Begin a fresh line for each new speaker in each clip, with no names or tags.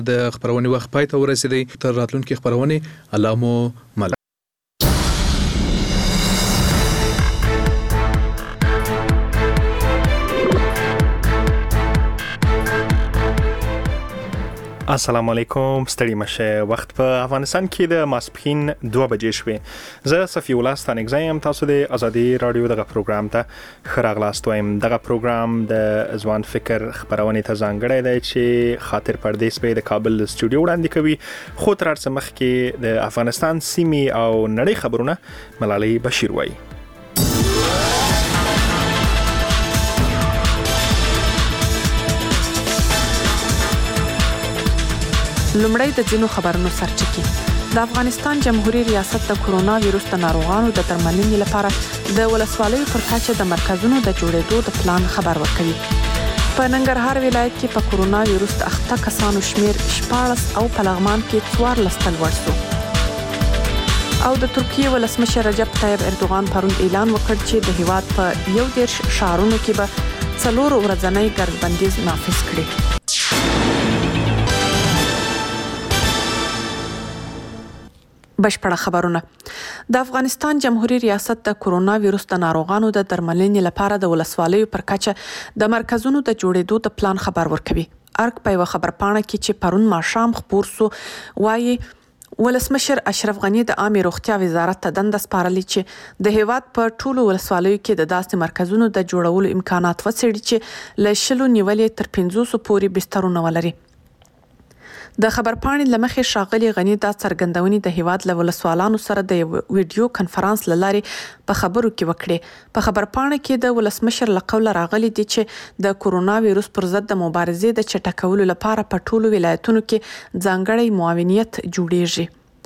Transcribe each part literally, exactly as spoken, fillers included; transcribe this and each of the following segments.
د خبرونې وخت پای ته ورسېدی. تر راتلونکي خبرونې الله مو مل.
السلام علیکم. ستړي مشه. وخت په افغانستان کې د ماسپښین دوه بجې شوې. زه صفی الله ستانکزی یم. تاسو د ازادي رادیو دغه پروګرام ته ښه راغلاست وایم. دغه پروګرام د ځوان فکر خبرونې ته ځانګړی دی چې خاطر پردیس به د کابل سټوډیو وړاندې کوي. خو تر هر څه مخکې د افغانستان سیمې او نړۍ خبرونه ملالۍ بشیر وایي.
لومړی د ځینو خبرونو سرچکي. د افغانستان جمهوریت ریاست د کورونا ویروس د ناروغانو د درملنې لپاره د ولسوالیو پر کچه د مرکزونو د جوړېدو د پلان خبر ورکوي. په ننګرهار ولایت کې په کورونا ویروس د اخته کسانو شمیر شپاړس او په لغمان کې څوارلس تن لوړ شو. او د ترکیې ولسمشر رجب طیب اردوغان پرون اعلان وکړ چې د هیواد په یو دېرش ښارونو کې به څلور ورځنی ګردبندیز نافذ کړي. بشپړه خبرونه. د افغانستان جمهوریت ریاست د کورونا ویروس د ناروغانو د درملنې لپاره د ولسوالیو پر کچه د مرکزونو د جوړېدو د پلان خبر ورکوي. ارګ په یوه خبرپاڼه کې چې پرون ماښام خپور سو وایي ولسمشر اشرف غني د عامه روغتیا وزارت ته دنده سپارلې چې د هیواد په ټولو ولسوالیو کې د داسې مرکزونو د جوړولو امکانات وڅېړي چې له شلو نیولې تر پنځوسو پورې بسترونه ولري. د خبرپاڼې لمخې ښاغلي غني دا څرګندونې د هیواد له ولسوالانو سره د ویډیو کنفرانس له لارې په خبرو کې وکړې. په خبرپاڼه کې د ولسمشر له قوله راغلي دي چې د کورونا ویروس پر ضد د مبارزې د چټکولو لپاره په ټولو ولایتونو کې ځانګړی معاونیت جوړیږي.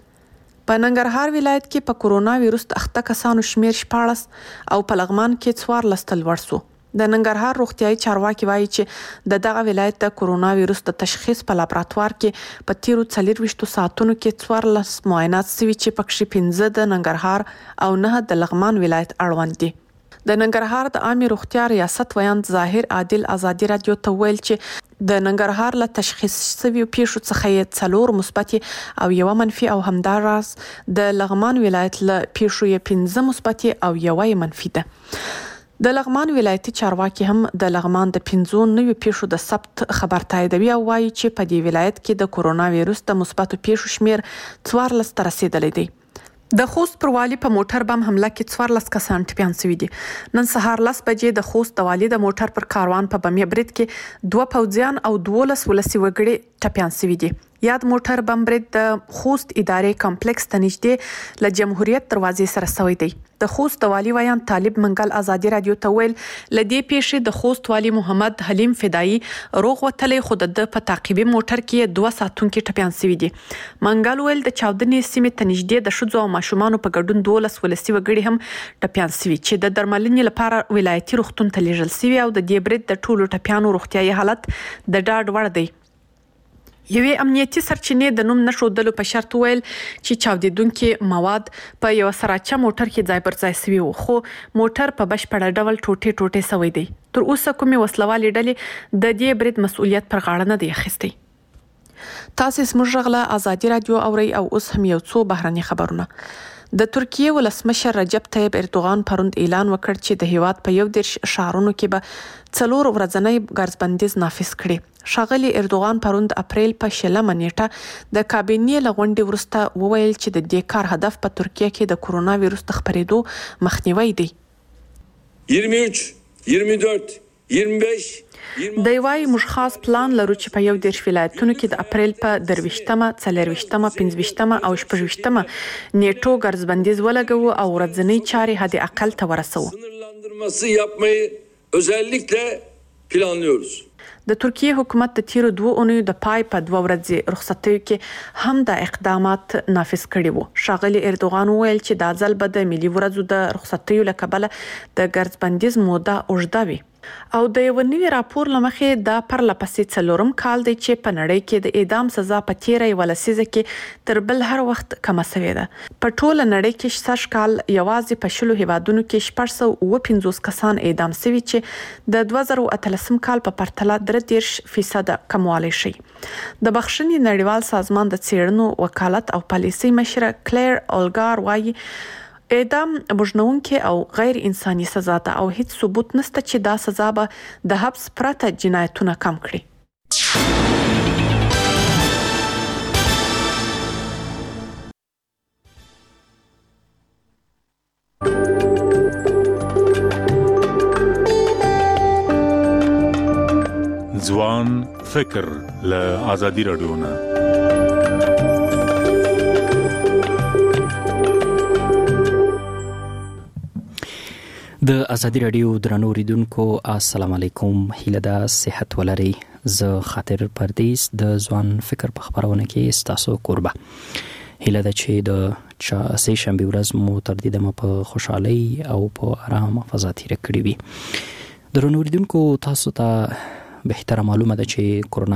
په ننګرهار ولایت کې په کورونا ویروس د اخته کسانو شمیر شپاړس او په لغمان کې څوارلس تن لوړ شو. د ننګرهار روغتیايي چارواکي وایي چې د دغه ولایت د کورونا ویروس د تشخیص په لابراتوار کې په تیرو څلورویشتو ساعتونو کې څوارلس معاینات سوي چې پکې پنځه د ننګرهار او نه د لغمان ولایت اړوند دي. د ننګرهار د عامه روغتیا ریاست ویاند ظاهر عادل ازادي رادیو ته ویل چې د ننګرهار له تشخیص شویو پیښو څخه یې څلور مثبت او یو منفي او همداراز د لغمان ولایت له پیښو یې پنځه مثبت او یو منفي ده. د لغمان ولایتي چارواکي هم د لغمان د پنځو نویو پیښو د ثبت خبر تاییدوي او وایي چې په دې ولایت کې د کورونا ویروس د مثبتو پیښو شمیر څوارلس ته رسیدلی دی. د خوست پر والي په موټر بم حمله کې څوارلس کسان ټپیان شوي دي. نن سهار لس بجې د خوست د والي د موټر پر کاروان په بمي برید کې دوه پوځیان او دولس ولسي وګړي ټپیان شوي دي. یاد موټر بم برید د خوست ادارې کمپلیکس ته نږدې له جمهوریت دروازې سره شوی دی. د خوست د والي ویاند طالب منګل ازادي رادیو ته ویل له دې پیښې د خوست والي محمد حلیم فدایي روغ وتلی خو د په تعقیبي موټر کې دوه ساتونکي ټپیان شوي دي. منګل ویل د چاودنې سیمې ته نږدې د ښځو او ماشومانو په ګډون دولس ولسي وګړي هم ټپیان شوي چې د درملنې لپاره ولایتي روغتون ته لیږل شوي او د دې برید د ټولو ټپیانو روغتیايي حالت د ډاډ وړ دی. یوې امنیتي سرچینې د نوم نښودلو په شرط ویل چې چاودیدونکي مواد په یو سراچه موټر کې ځای پر ځای شوي وو خو موټر په بشپړه ډول ټوټې ټوټې شوی دی. تر اوسه کومې وسلوالې ډلې د دې برید مسؤلیت پر غاړه نه دی اخیستی. تاسو زموږ غږ له ازادي رادیو اورئ او اوس هم یو څو بهرني خبرونه. د ترکیې ولسمشر رجب طیب اردوغان پرون اعلان وکړ چې د هیواد په یو دېرش ښارونو کې به څلور ورځنی ګرځبندیز نافذ کړي. ښاغلي اردوغان پرون د اپریل په شلمه نیټه د کابینې له غونډې وروسته وویل چې د دې کار هدف په ترکیه کې د کورونا ویروس د خپرېدو مخنیوی دی.
یوه سوه یوه دېرش یوه پنځه
دی وايي موږ خاص پلان لرو چې په یو دېرش ولایتونو کې د اپریل په درویشتمه، څلرویشتمه، پنځویشتمه او شپږویشتمه نیټو ګرځبندیز ولګوو او ورځنی چارې حد اقل ته ورسوو.
sınırlandırması yapmayı özellikle planlıyoruz.
د ترکیې حکومت د تیرو دوه اونیو د پای په دوه ورځې رخصتیو کې هم د اقدامات نافذ کړي وو. ښاغلي اردوغان وویل چې دا ځل به د ملي ورځو د رخصتیو له کبله د ګرځبندیز موده اوږده وي. او د یو نوي راپور لمخې د پرله پسې څلورم کال دی چې په نړۍ کې د اعدام سزا په تیره یوه لسیزه کې تر بل هر وخت کمه شوې ده. په ټوله نړۍ کې سږ کال یوازې په شلو هیوادونو کې شپږ سوه اووه پنځوس کسان اعدام شوي چې د دوه زره اتلسم کال په پرتله درې دېرش فیصد کموالی شي. د بخښنې نړیوال سازمان د څېړنو وکالت او پالیسۍ مشره کلیر اولګار وايي اعدام بوجنونکي او غیر انساني سزا ده او هیڅ ثبوت نشته چې دا سزا به د حبس پرته جنایتونه کم کړي.
ځوان فکر له آزادي رادیو نه.
د ازادي رادیو درنو اوریدونکو السلام علیکم. هیله ده صحت ولرئ. زه خاطر پردیس د ځوان فکر په خبرونه کې ستاسو قربه. هیله ده چې د سه شنبه ورځ مو تر دې دمه په خوشحالۍ او په آرام فضا تیره کړې وي. درنو اوریدونکو تاسو ته بهتره معلومه ده چې کرونا